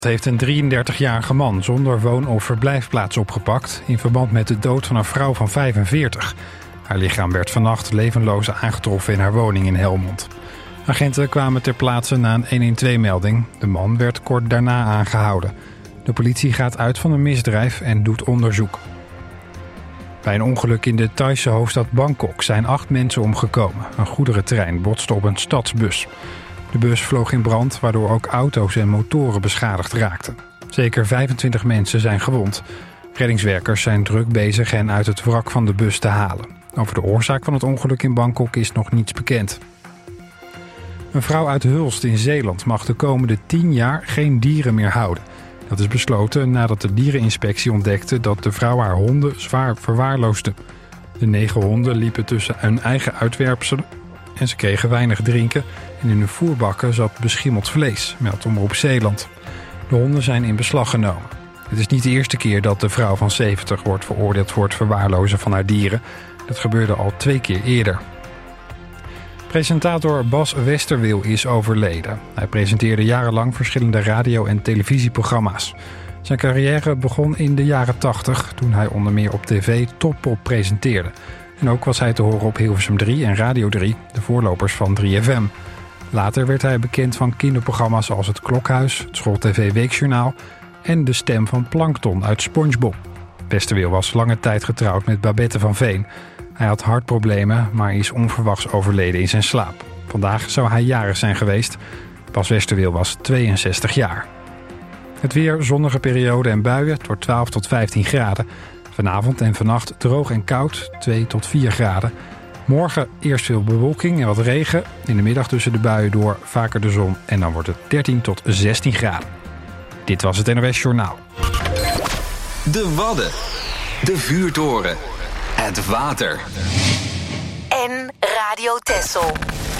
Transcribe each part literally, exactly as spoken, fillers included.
heeft een drieëndertigjarige man zonder woon- of verblijfplaats opgepakt in verband met de dood van een vrouw van vijfenveertig. Haar lichaam werd vannacht levenloos aangetroffen in haar woning in Helmond. Agenten kwamen ter plaatse na een honderdtwaalf-melding. De man werd kort daarna aangehouden. De politie gaat uit van een misdrijf en doet onderzoek. Bij een ongeluk in de Thaise hoofdstad Bangkok zijn acht mensen omgekomen. Een goederentrein botste op een stadsbus. De bus vloog in brand, waardoor ook auto's en motoren beschadigd raakten. Zeker vijfentwintig mensen zijn gewond. Reddingswerkers zijn druk bezig hen uit het wrak van de bus te halen. Over de oorzaak van het ongeluk in Bangkok is nog niets bekend. Een vrouw uit Hulst in Zeeland mag de komende tien jaar geen dieren meer houden. Dat is besloten nadat de diereninspectie ontdekte dat de vrouw haar honden zwaar verwaarloosde. De negen honden liepen tussen hun eigen uitwerpselen en ze kregen weinig drinken en in hun voerbakken zat beschimmeld vlees, meldt Omroep Zeeland. De honden zijn in beslag genomen. Het is niet de eerste keer dat de vrouw van zeventig wordt veroordeeld voor het verwaarlozen van haar dieren. Dat gebeurde al twee keer eerder. Presentator Bas Westerweel is overleden. Hij presenteerde jarenlang verschillende radio- en televisieprogramma's. Zijn carrière begon in de jaren tachtig, toen hij onder meer op tv Top-Pop presenteerde. En ook was hij te horen op Hilversum drie en Radio drie, de voorlopers van drie F M. Later werd hij bekend van kinderprogramma's als Het Klokhuis, het School-tv Weekjournaal en de stem van Plankton uit SpongeBob. Westerweel was lange tijd getrouwd met Babette van Veen. Hij had hartproblemen, maar is onverwachts overleden in zijn slaap. Vandaag zou hij jarig zijn geweest. Bas Westerweel was tweeënzestig jaar. Het weer, zonnige periode en buien, het wordt twaalf tot vijftien graden. Vanavond en vannacht droog en koud, twee tot vier graden. Morgen eerst veel bewolking en wat regen. In de middag tussen de buien door vaker de zon en dan wordt het dertien tot zestien graden. Dit was het N O S Journaal. De Wadden. De Vuurtoren. Het water. En Radio Texel.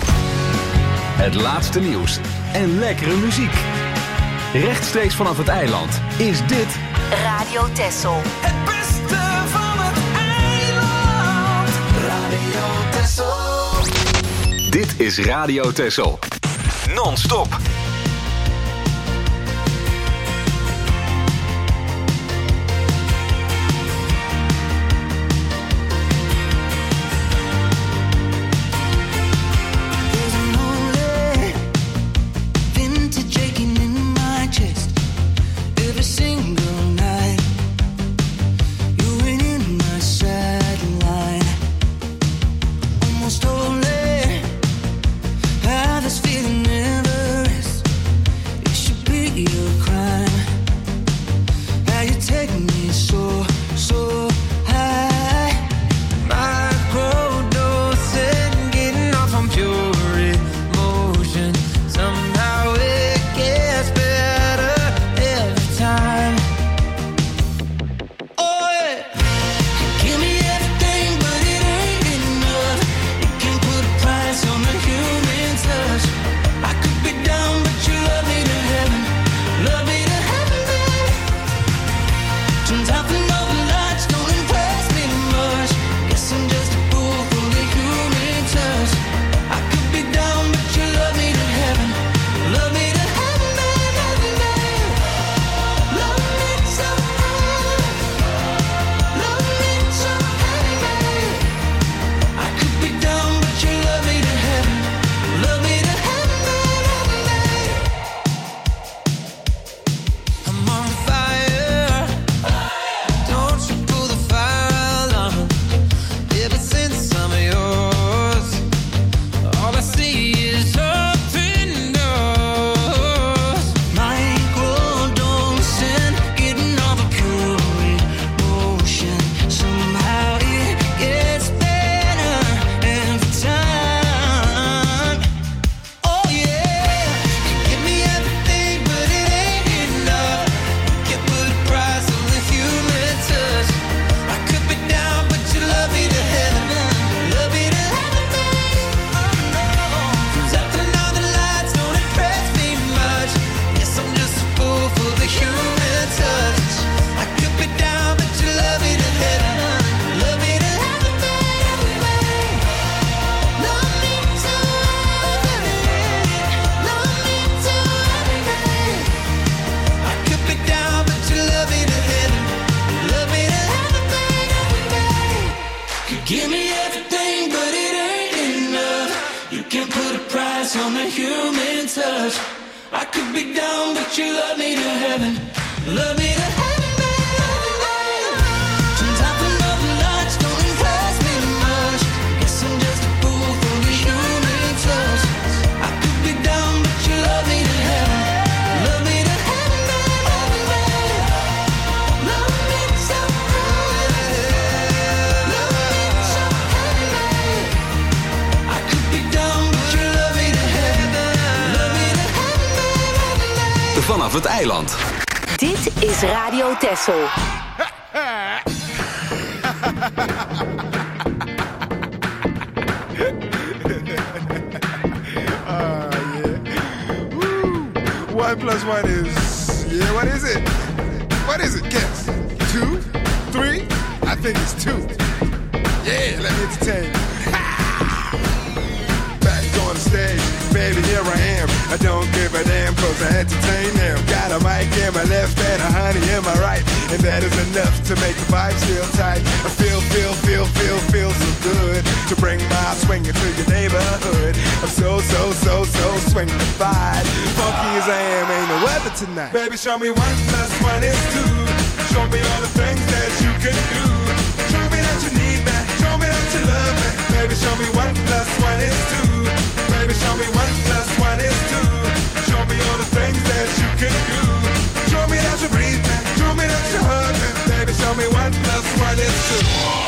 Het laatste nieuws en lekkere muziek. Rechtstreeks vanaf het eiland is dit Radio Texel. Het beste van het eiland. Radio Texel. Dit is Radio Texel. Non-stop. Feeling never is human touch. I could be down, but you love me to heaven. Love me to heaven, baby. Sometimes the northern lights don't impress me much. Guess I'm just a fool for the human touch. I could be down, but you love me to heaven. Love me to heaven, baby. Love me so good. Love me so heaven, baby. I could be down, but you love me to heaven. Love me to heaven, baby. Vanaf het eiland. Dit is Radio Texel. Uh, yeah. Woo. One plus one is, yeah, what is it? What is it? Guess. Two? Three? I think it's two. Yeah, let me entertain you. Back on the stage, baby, here I am. I don't give a damn, cause I entertain them. Got a mic in my left and a honey in my right, and that is enough to make the vibe feel tight. I feel, feel, feel, feel, feel so good to bring my swing into your neighborhood. I'm so, so, so, so swingified. Funky as I am, ain't no weather tonight. Baby, show me one plus one is two. Show me all the things that you can do. Show me that you need me. Show me that you love me. Baby, show me one plus one is two. Baby, show me one plus one is two. Show me all the things that you can do. Show me that you breathe me. Show me that you hug me. Baby, show me one plus one is two.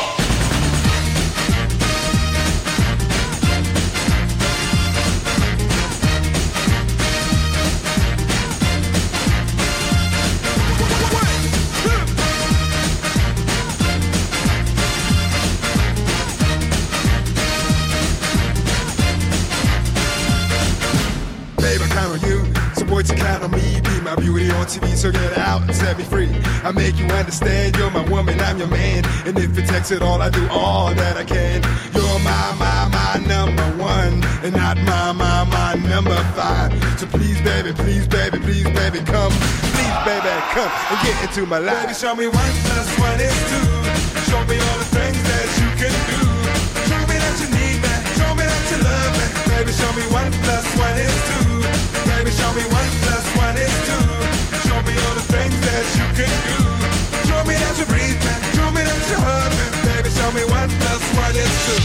To count on me, be my beauty on T V, so get out and set me free. I make you understand, you're my woman, I'm your man. And if it takes it all, I do all that I can. You're my, my, my number one, and not my, my, my number five. So please, baby, please, baby, please, baby, come. Please, baby, come and get into my life. Baby, show me one plus one is two. Show me all the things that you can do. Show me that you need me. Show me that you love me. Baby, show me one plus one is two. Baby, show me one plus one is two. Show me all the things that you can do. Show me that you breathe me. Show me that you hug me. Baby, show me one plus one is two.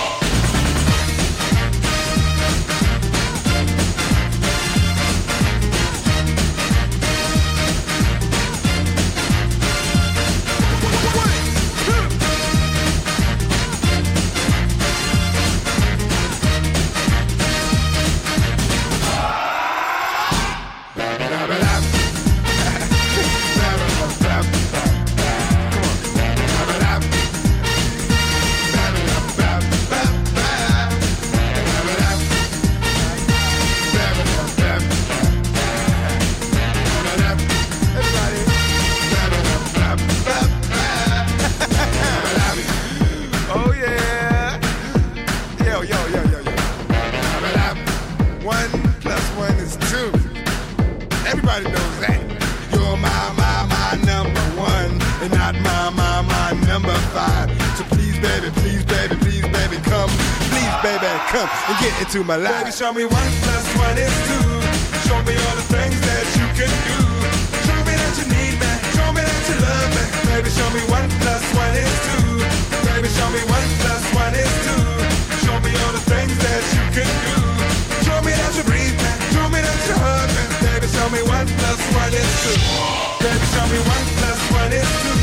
And get into my life. Baby, show me one plus one is two. Show me all the things that you can do. Show me that you need me. Show me that you love me. Baby, show me one plus one is two. Baby, show me one plus one is two. Show me all the things that you can do. Show me that you breathe me. Show me that you hug me. Baby, show me one plus one is two. Baby, show me one plus one is two.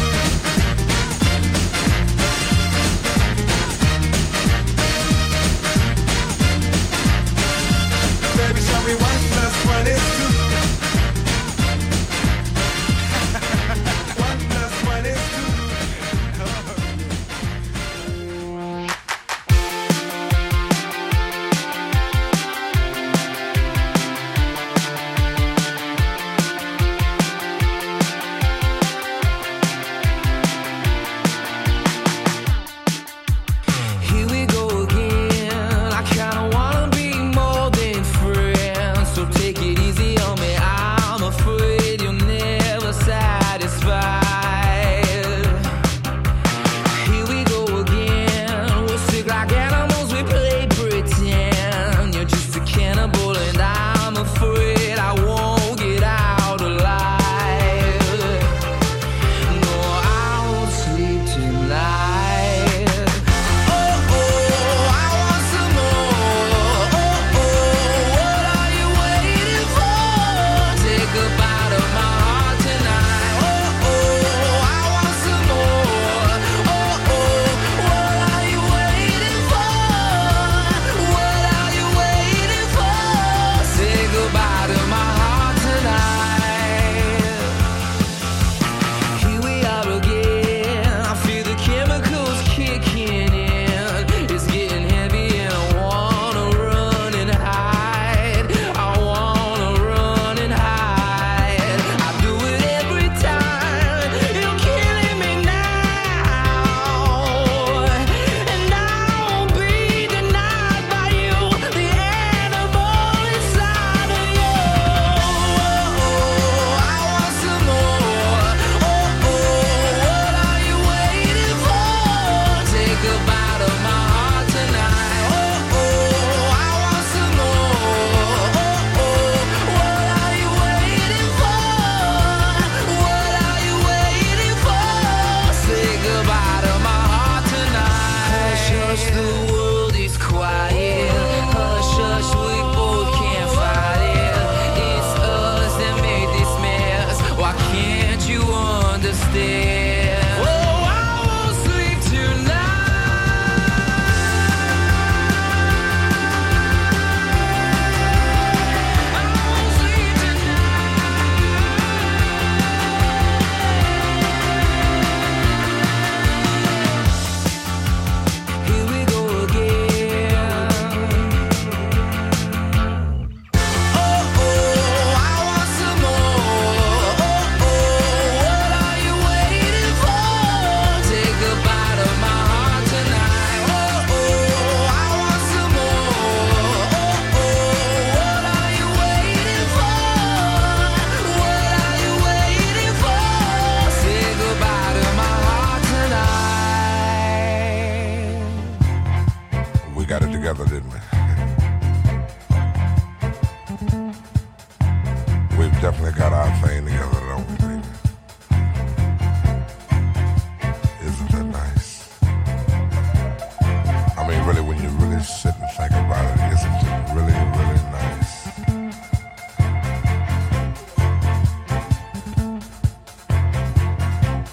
Baby, show me one plus one is two. One plus one is two.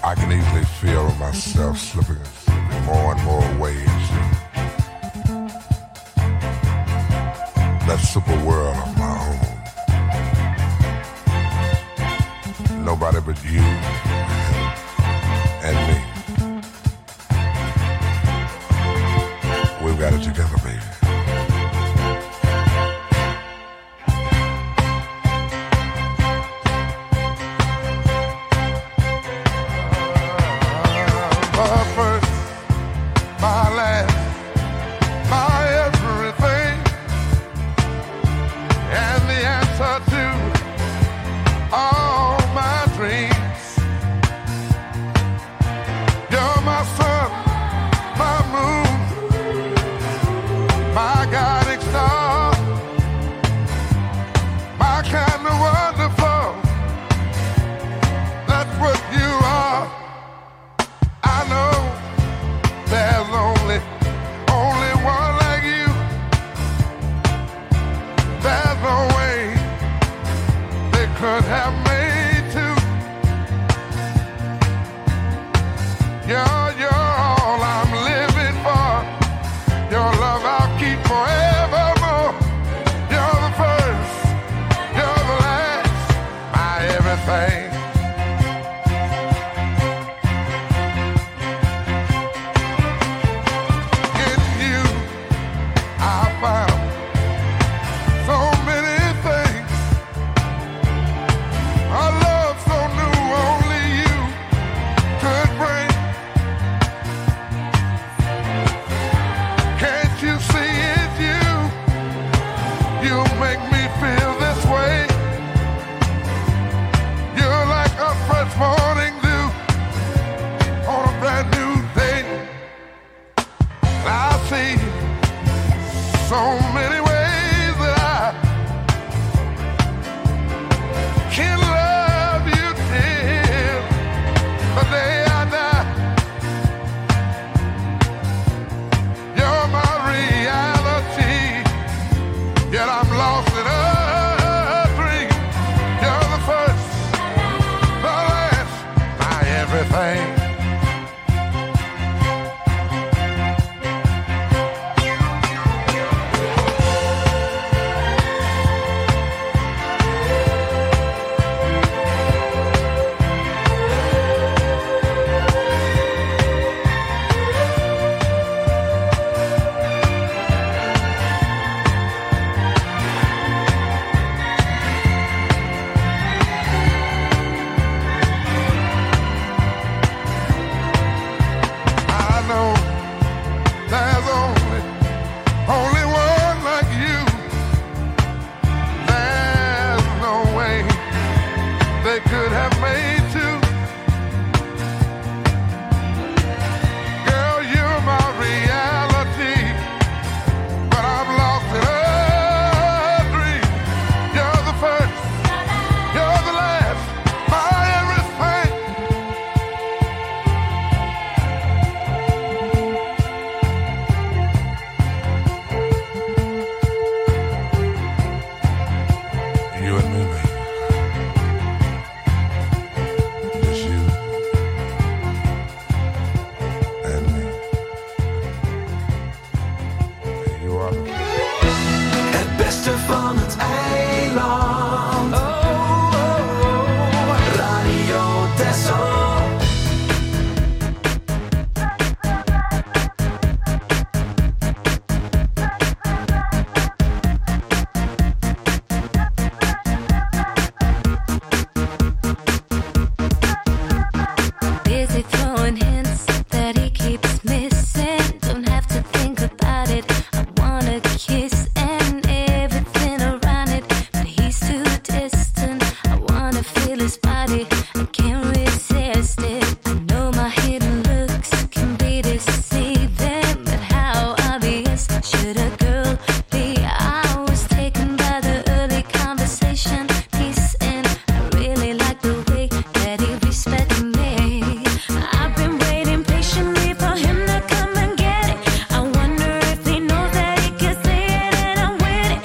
I can easily feel myself slipping, slipping more and more away into that super world of my own. Nobody but you and me. We've got it together, baby.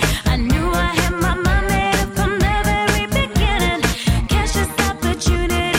Opportunity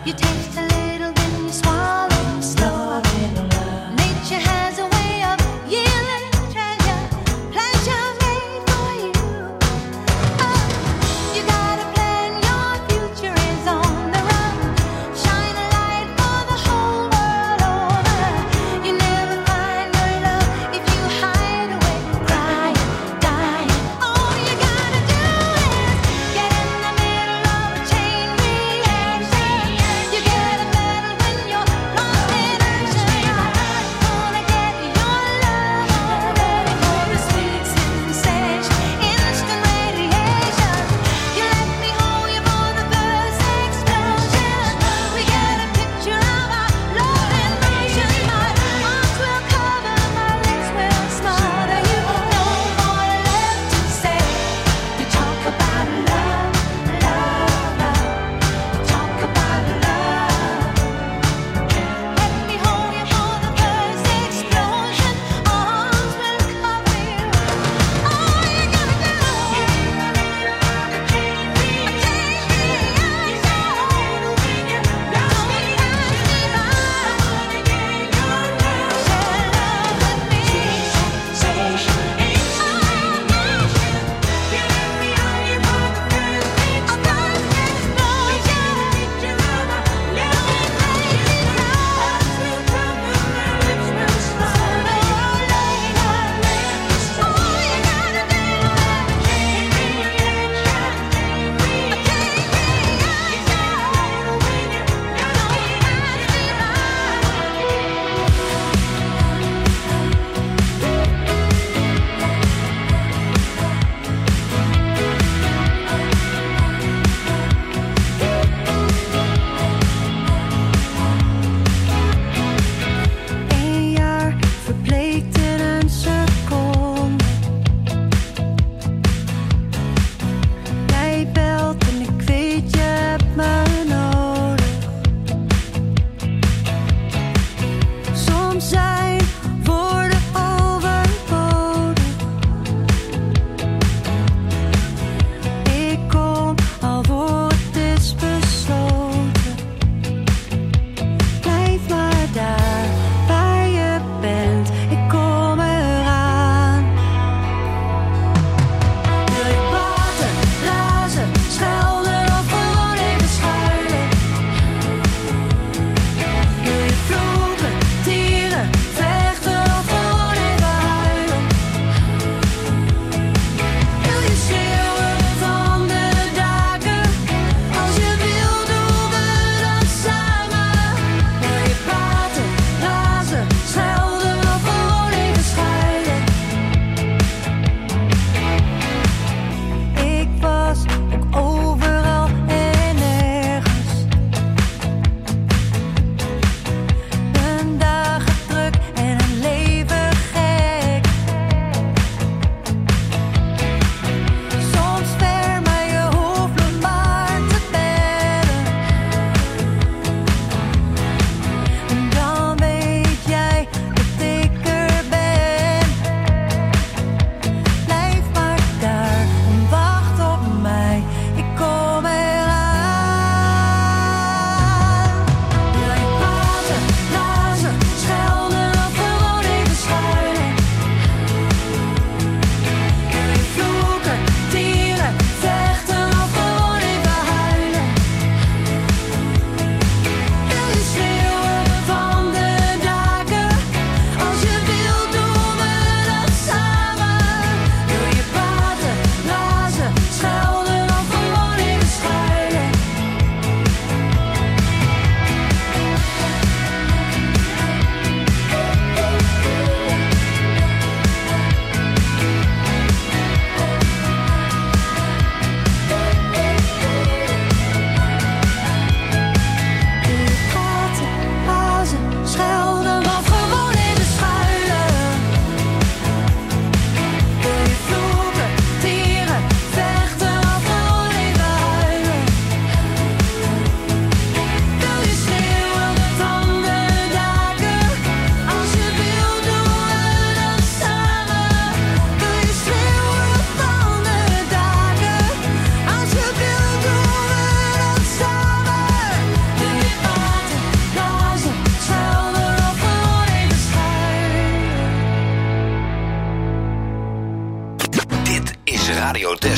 You taste a little, then you swallow slow. Nature has a way of yielding treasure, pleasure made for you. Oh, you gotta plan, your future is on the run. Shine a light for the whole world over. You never find your love if you hide away, crying, dying. All you gotta do is get in the middle of a chain reaction. You get a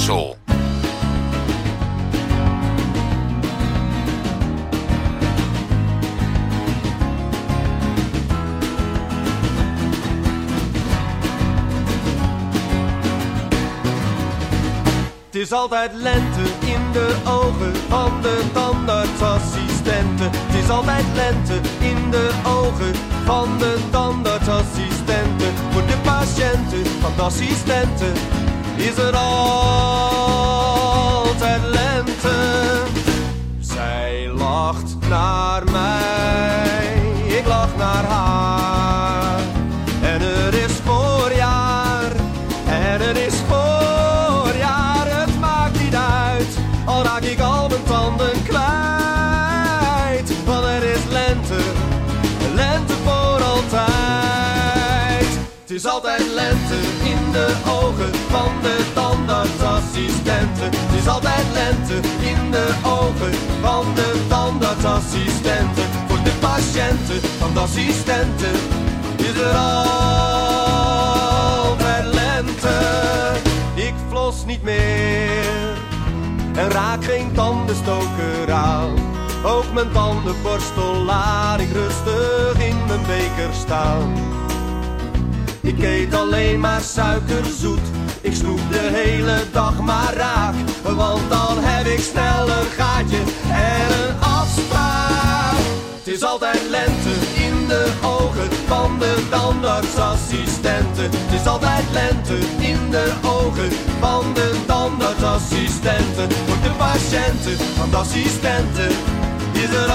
Texel. Het is altijd lente in de ogen van de tandartsassistenten. Het is altijd lente in de ogen van de tandartsassistenten. Voor de patiënten van de assistenten is er altijd lente. Zij lacht naar mij, ik lach naar haar. En er is voorjaar, en er is voorjaar. Al raak ik al mijn tanden kwijt. Want er is lente, lente voor altijd. Het is altijd lente in de ogen van de tandartsassistenten. Het is altijd lente in de ogen van de tandartsassistenten. Voor de patiënten van de assistenten is er altijd lente. Ik flos niet meer en raak geen tandenstoker aan. Ook mijn tandenborstel laat ik rustig in mijn beker staan. Ik eet alleen maar suikerzoet, ik snoep de hele dag maar raak. Want dan heb ik snel een gaatje en een afspraak. Het is altijd lente in de ogen van de tandartsassistenten. Het is altijd lente in de ogen van de tandartsassistenten. Voor de patiënten van de assistenten is er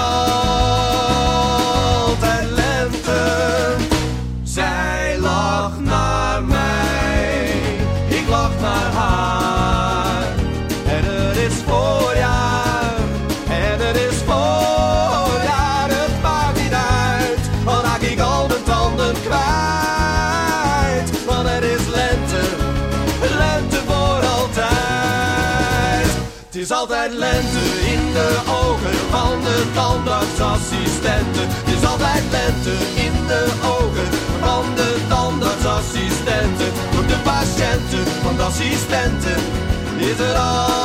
altijd lente. Zij lacht naar mij, ik lach naar haar. En er is voorjaar, en er is voorjaar. Het maakt niet uit, al raak ik al mijn tanden kwijt. Want er is lente, lente voor altijd. Het is altijd lente in de ogen van de tandartsassistenten. Het is altijd lente in de ogen van de tandartsassistenten. Voor de patiënten van de assistenten is er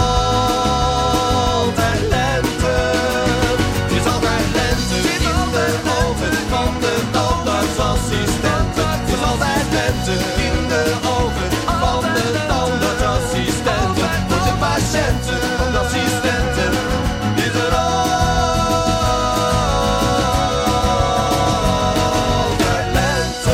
altijd lente. Het is altijd lente in de ogen van de tandartsassistenten. Het is altijd lente in de ogen van de tandartsassistenten. Voor de patiënten van de assistenten is er altijd lente.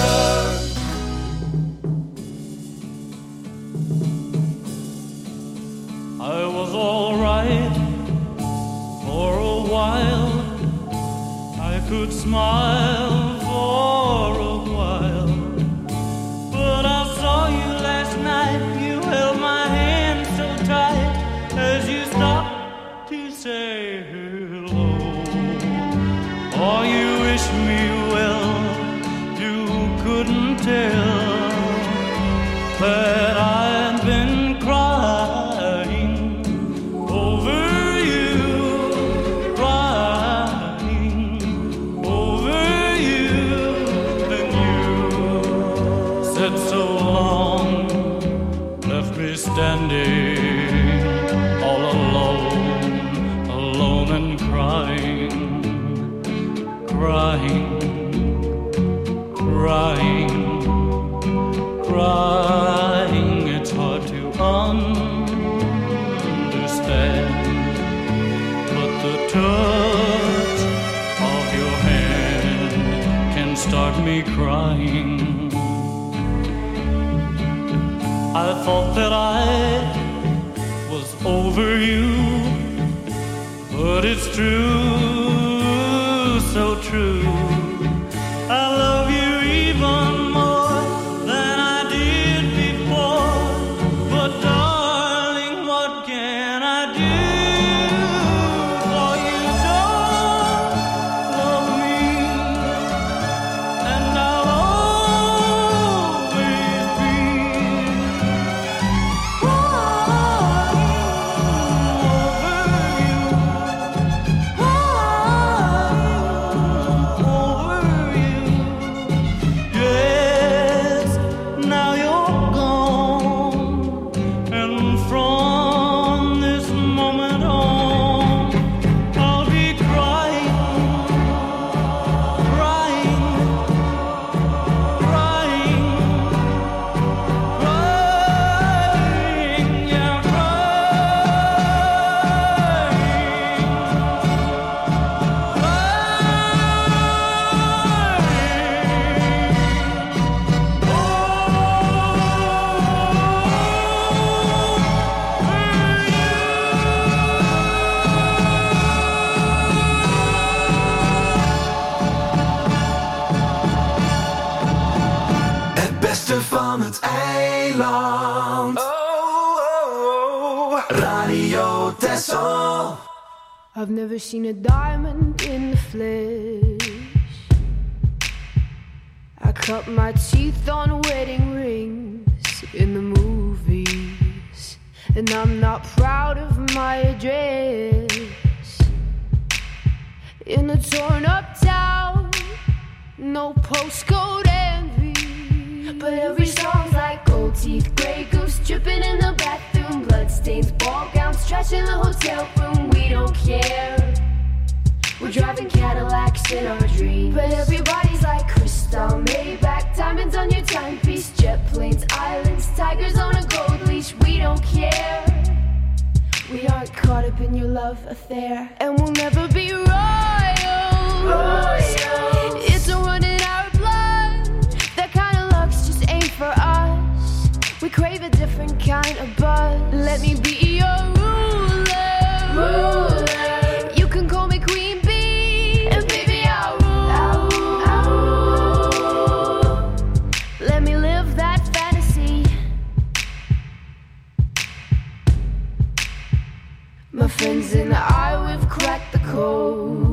I was all right for a while. I could smile for a while. But I saw you last night. You held my hand so tight as you stopped to say hello. Oh, you wish me well. You couldn't tell that I'd been crying over you, crying over you. Then you said so long, left me standing all alone, alone and crying, crying, crying, crying. It's hard to understand, but the touch of your hand can start me crying. I thought that I was over you, but it's true, so true. I love you even more than I did before. But darling, what can I do? For you don't love me, and I'll always be crying over you, crying over you. Nederland. Oh, oh, oh. Radio Texel. I've never seen a diamond in the flesh. I cut my teeth on wedding rings in the movies, and I'm not proud of my address. In a torn up town, no postcode envy, but every song's like gold teeth, grey goose dripping in the bathroom, bloodstains, ball gowns, trash in the hotel room. We don't care. We're driving Cadillacs in our dreams, but everybody's like crystal, Maybach, diamonds on your timepiece, jet planes, islands, tigers on a gold leash. We don't care. We aren't caught up in your love affair, and we'll never be royal. Royals. It's a run in our blood. That kind of luck's just ain't for us. We crave a different kind of buzz. Let me be your ruler. Ruler. You can call me Queen Bee, and baby I'll rule. I'll rule. Let me live that fantasy. My friends and I, we've cracked the code.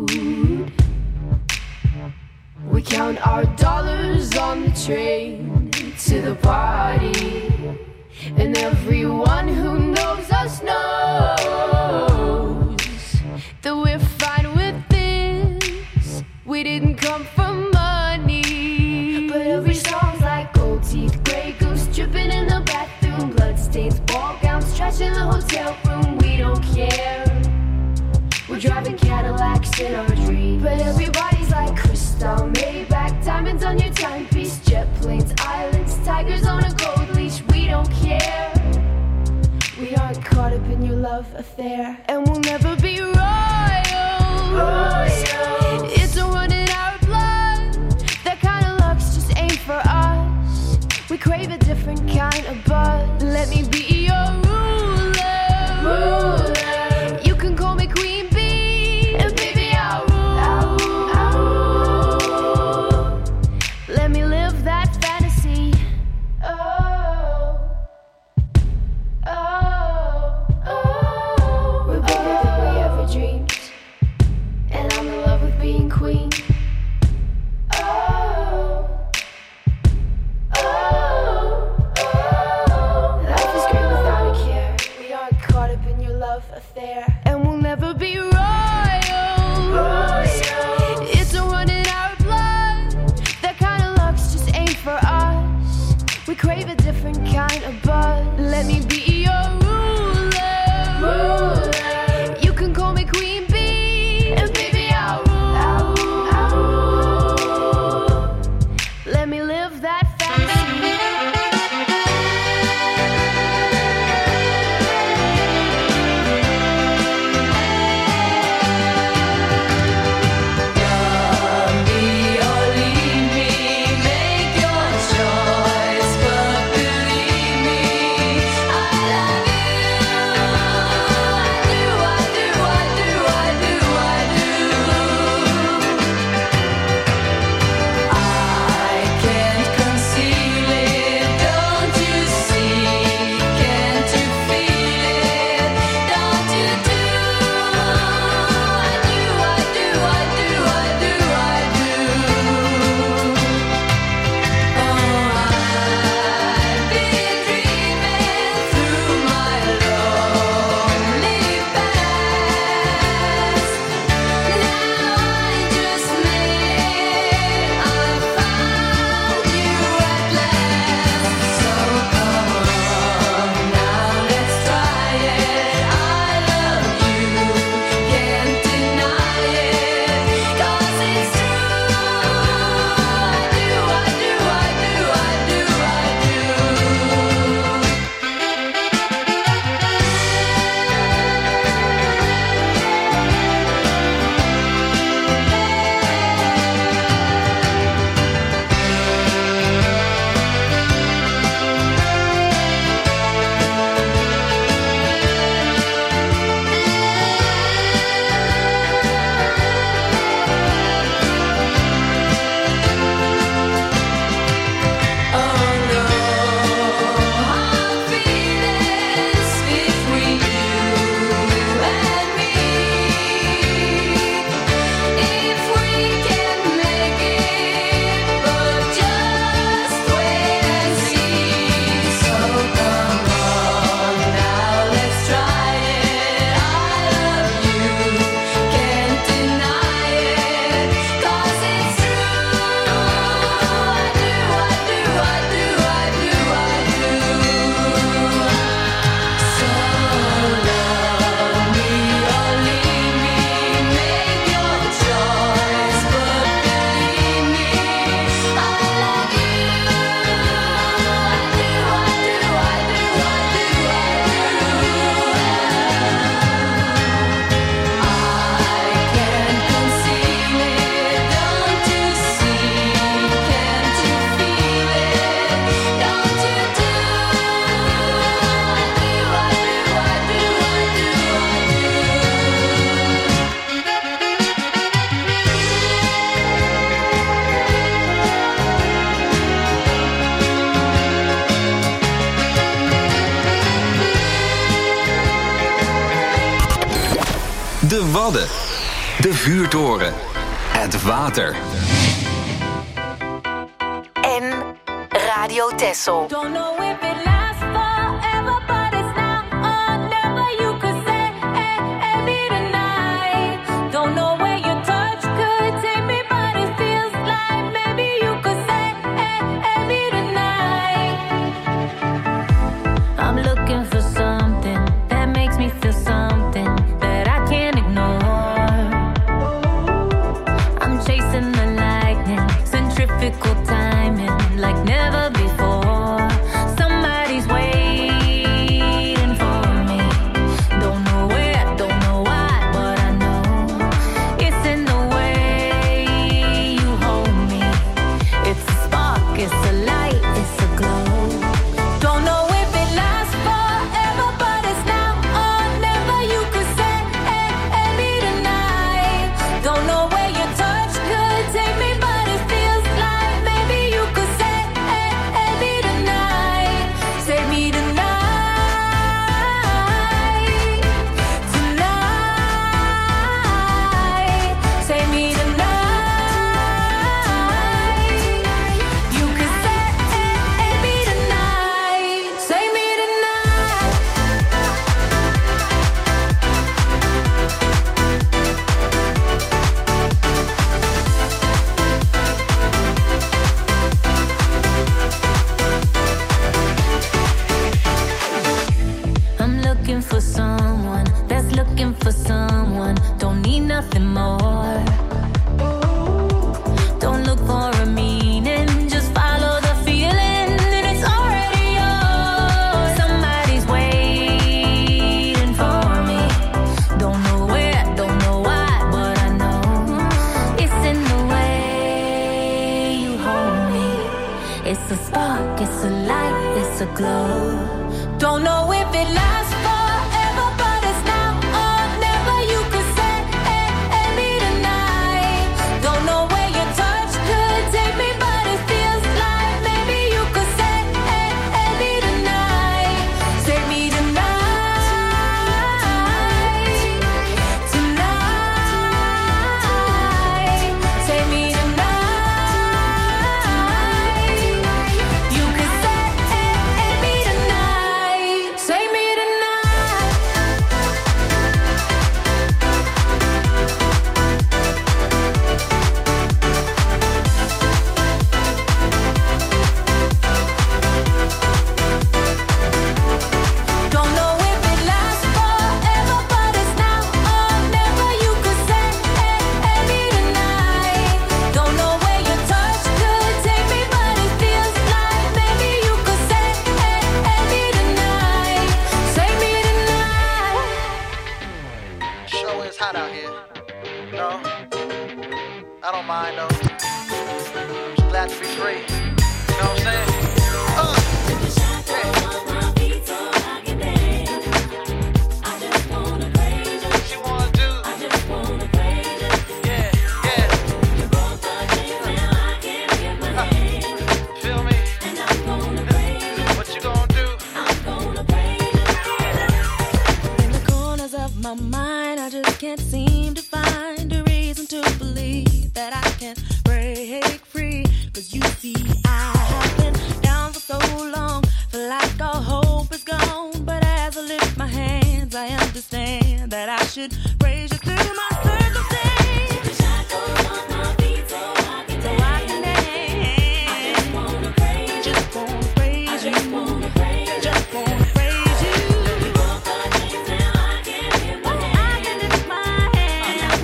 We count our dollars on the train to the party, and everyone who knows us knows that we're fine with this. We didn't come for money, but every song's like gold teeth, grey goose dripping in the bathroom, bloodstains, ball gowns, trash in the hotel room. We don't care. We're driving Cadillacs in our dreams, but everybody's like crystal, Maybach, diamonds on your timepiece, jet planes, islands, tigers on a gold leash. We don't care. We aren't caught up in your love affair, and we'll never be royal. Royal. It's a run in our blood. That kind of luck's just ain't for us. We crave a different kind of buzz. Let me be your ruler. Ruler. You can call me Queen Bee, and baby I'll rule. I'll rule. I'll rule. Let me live that fantasy. Oh, oh, oh. We're bigger than we ever Wadden. De vuurtoren. Het water. En Radio Texel. Don't know if it lasts forever, but it's now or never. You could say eh, every tonight. Don't know where your touch could take me, but it feels like maybe you could say eh, every tonight. I'm looking for something that makes me feel something that I can't ignore. I'm chasing the lightning, centrifugal timing like never before. Somebody's waiting for me. Don't know where, don't know why, but I know it's in the way you hold me. It's a spark, it's a light, it's a glow. Don't know if it lasts forever, but it's now or never. You could say eh, every tonight. Don't know where your touch could take me, but it feels like maybe you could say eh, every tonight. Save me tonight, tonight. Save me tonight. You could say eh, every tonight. Save me tonight. I'm looking for someone that's looking for someone. Don't need nothing more. Don't look for a meaning, just follow the feeling, and it's already yours. Somebody's waiting for me. Don't know where, don't know why, but I know it's in the way you hold me. It's a spark, it's a light, it's a glow. Don't know if it lasts forever, but it's now or never. You could say eh, every tonight. Don't know where your touch could take me, but it feels like maybe you could say eh, every tonight. Save me tonight, tonight. Save me tonight. You could say eh, every tonight. Save me tonight. Don't know if it lasts forever, but it's now or never. You could say eh, every tonight. Don't know where your touch could take me, but it feels like maybe you could say eh, every tonight. Save me tonight. Show is hot out here. No, I don't mind though. Just glad to be free. You know what I'm saying? Uh, yeah. What you wanna do? Yeah, yeah. Uh, feel me? What you gonna do? In the corners of my mind, I just can't seem to find a reason to believe that I can break free. Cause you see, I have been down for so long, feel like all hope is gone. But as I lift my hands, I understand that I should praise you through my circumstance. So I can dance. Just wanna praise you. Just wanna praise you. I can lift my hands.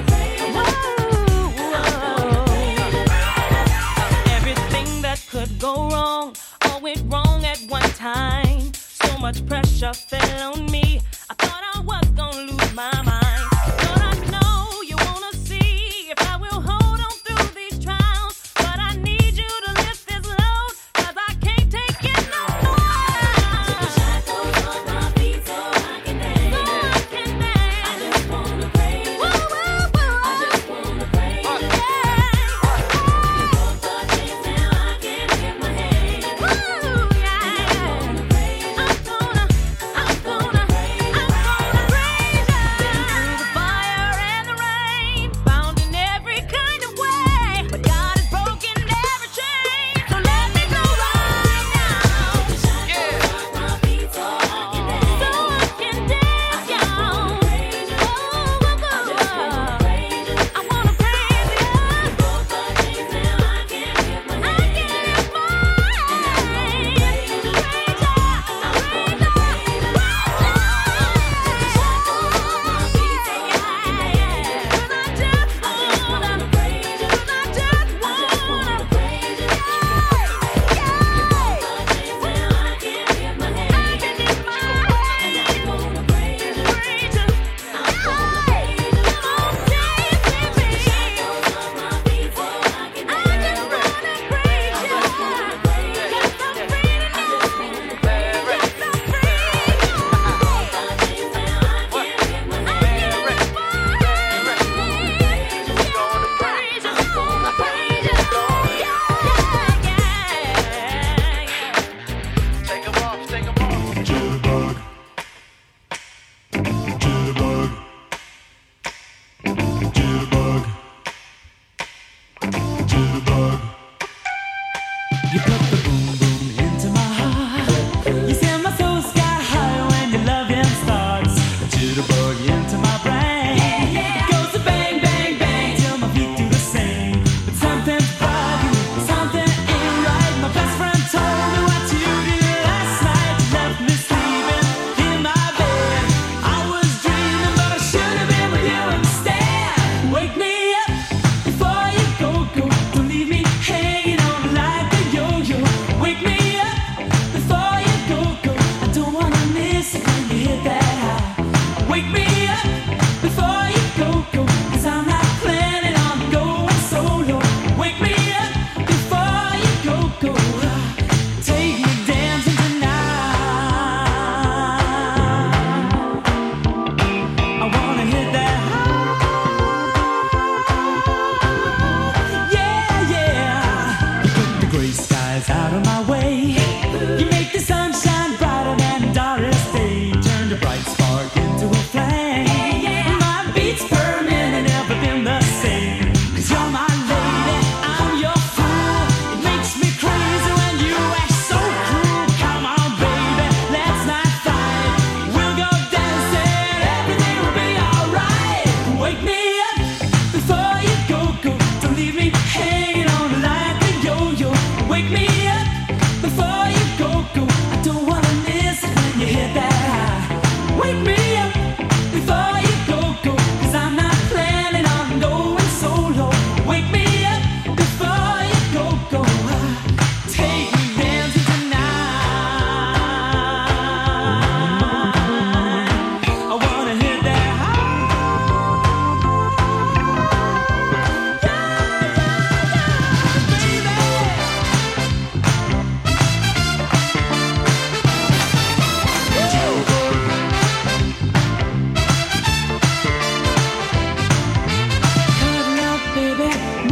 Whoa. Everything that could go wrong, all went wrong at one time. So much pressure fell on me. I thought I was gonna lose my mind. But I know you wanna see if I will hold on through these trials. But I need you to lift this load, cause I can't take it no more. Take the shackles off my feet so I can dance. So I can dance. I just wanna praise you. Whoa, whoa, whoa. I just wanna praise you. Yeah. You broke the chains, now I can lift my hands. Woo, yeah. I'm gonna praise you. I'm gonna, I'm gonna, I'm gonna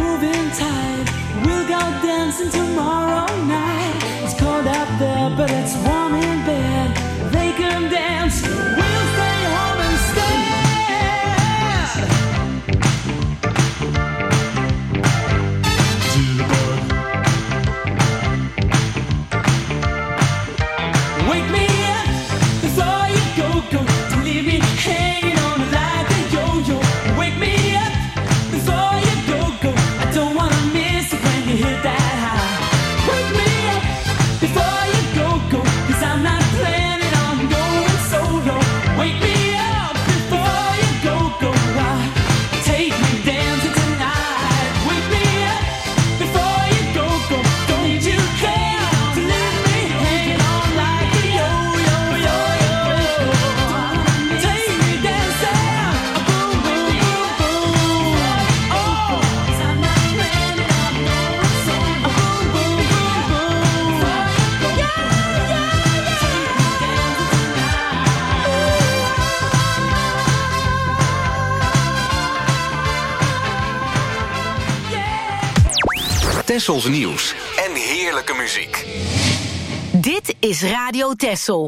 moving tide. We'll go dancing tomorrow night. It's cold out there, but it's warm in bed. They can dance, we'll stay home instead. Wake me up before you go, go. Don't leave me hanging on like a yo-yo. Wake me up before you go, go. I don't wanna miss it when you hit that high. Wake me up before you go, go. 'Cause I'm not planning on going solo. Wake me up before you go, go. Ah, take me dancing tonight. Wake me up before you go, go. Don't you care to leave me hanging on like a yo-yo, yo-yo, yo. Take me dancing, boom, boom, boom, boom. Oh, 'cause I'm not planning on going solo. Boom, boom, boom, boom. Yeah, yeah, yeah. Take me dancing Tessels nieuws en heerlijke muziek. Dit is Radio Tessel.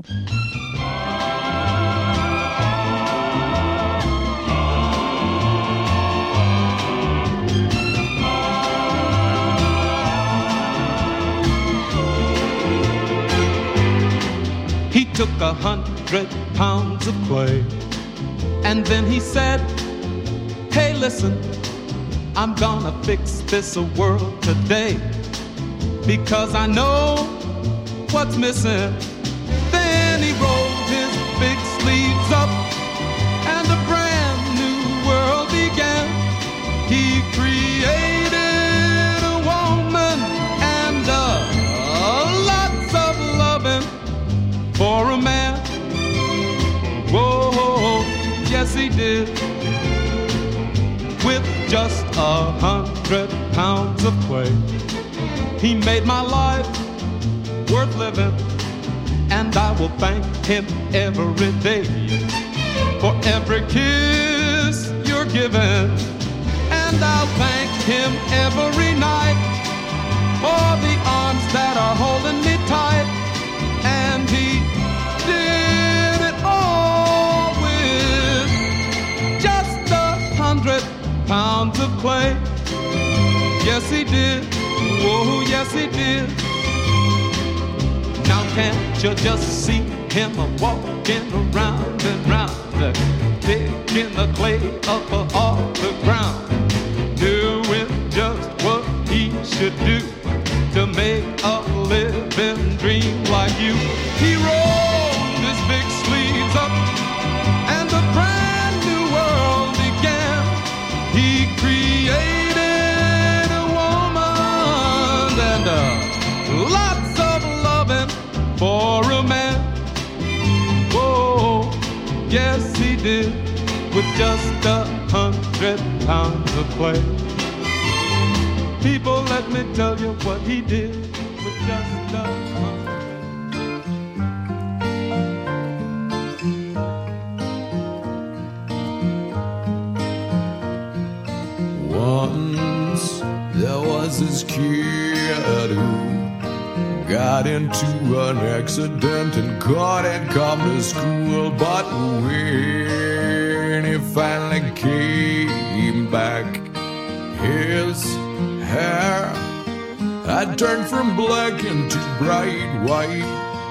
He took a hundred pounds of clay, and then he said, hey, listen, I'm gonna fix this world today, because I know what's missing. Then he rolled his big sleeves up, and a brand new world began. He created a woman and uh, lots of loving for a man. Whoa, yes he did. With just a hundred pounds of clay, he made my life worth living, and I will thank him every day for every kiss you're giving, and I'll thank him every night for the arms that are holding me tight. And he did it all with just a hundred pounds of clay. Yes, he did. Whoa, yes, he did. Now can't you just see him walking around and round, picking the clay up off the ground, doing just what he should do to make a living dream like you. He rolled his big sleeves up, and a brand new world began. He created a woman and uh, lots of loving for a man. Whoa, yes he did, with just a hundred pounds of clay. People, let me tell you what he did with just a hundred. Once there was this kid who got into an accident and couldn't come to school. But when he finally came back, his hair had turned from black into bright white.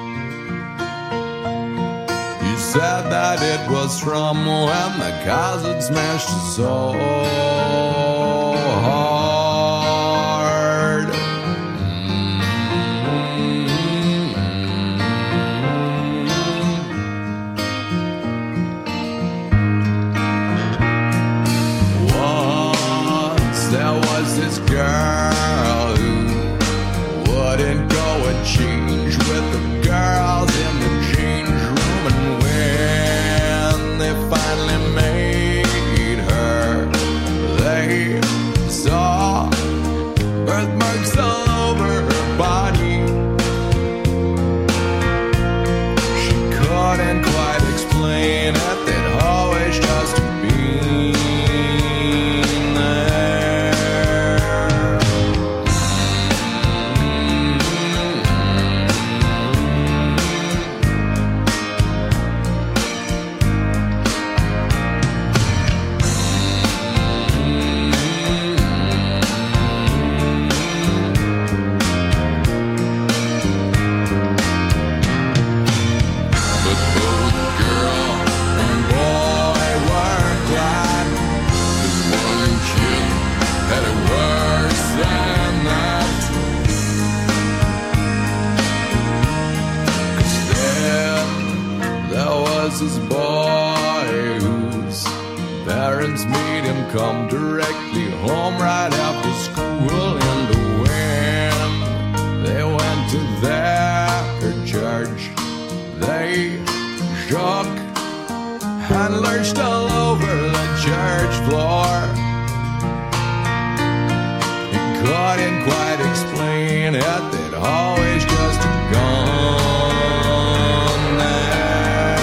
He said that it was from when the cars had smashed his soul hard. Once there was this girl who wouldn't go and change with the girls in the change room, and when they finally made her, they saw birthmarks all over her body. She couldn't quite explain it, they'd always just been there. Ross's boy, whose parents made him come directly home right after school. And when they went to their church, they shook and lurched all over the church floor. He couldn't quite explain it, they'd always just gone there.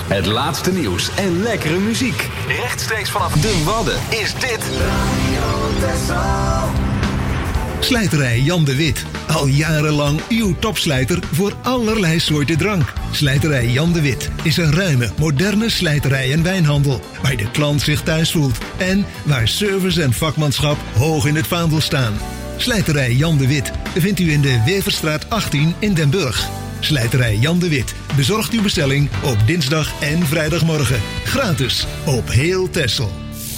Het laatste nieuws en lekkere muziek. Rechtstreeks vanaf de Wadden is dit Slijterij Jan de Wit. Al jarenlang uw topslijter voor allerlei soorten drank. Slijterij Jan de Wit is een ruime, moderne slijterij en wijnhandel. Waar de klant zich thuis voelt. En waar service en vakmanschap hoog in het vaandel staan. Slijterij Jan de Wit vindt u in de Weverstraat achttien in Den Burg. Slijterij Jan de Wit bezorgt uw bestelling op dinsdag en vrijdagmorgen. Gratis op heel Texel.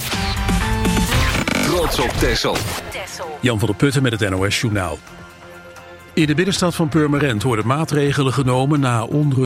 Trots op Texel. Jan van der Putten met het N O S Journaal. In de binnenstad van Purmerend worden maatregelen genomen na onrust.